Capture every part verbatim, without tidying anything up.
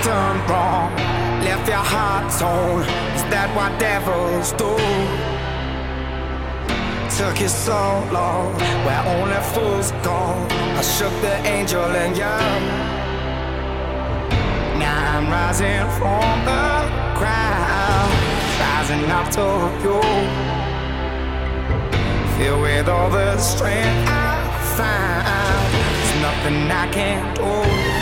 done wrong? Left your heart torn. Is that what devils do? Took you so long, where only fools go. I shook the angel in you. Now I'm rising from the crowd, rising up to you. Filled with all the strength I find, there's nothing I can't do.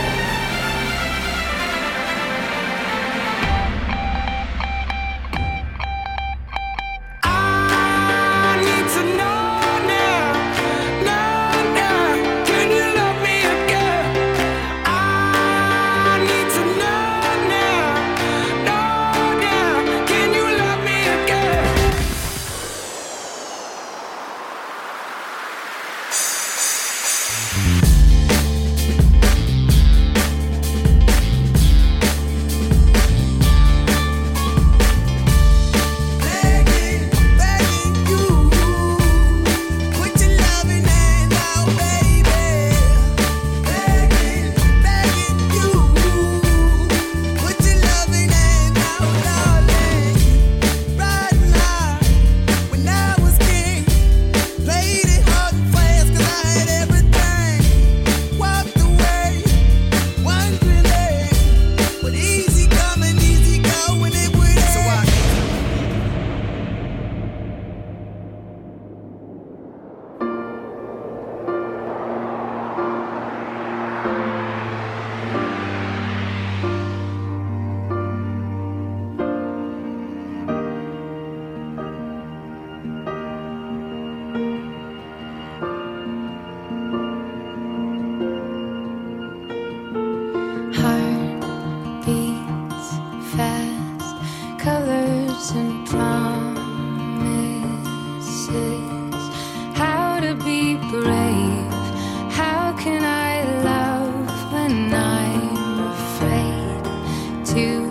And promises, how to be brave, how can I love when I'm afraid to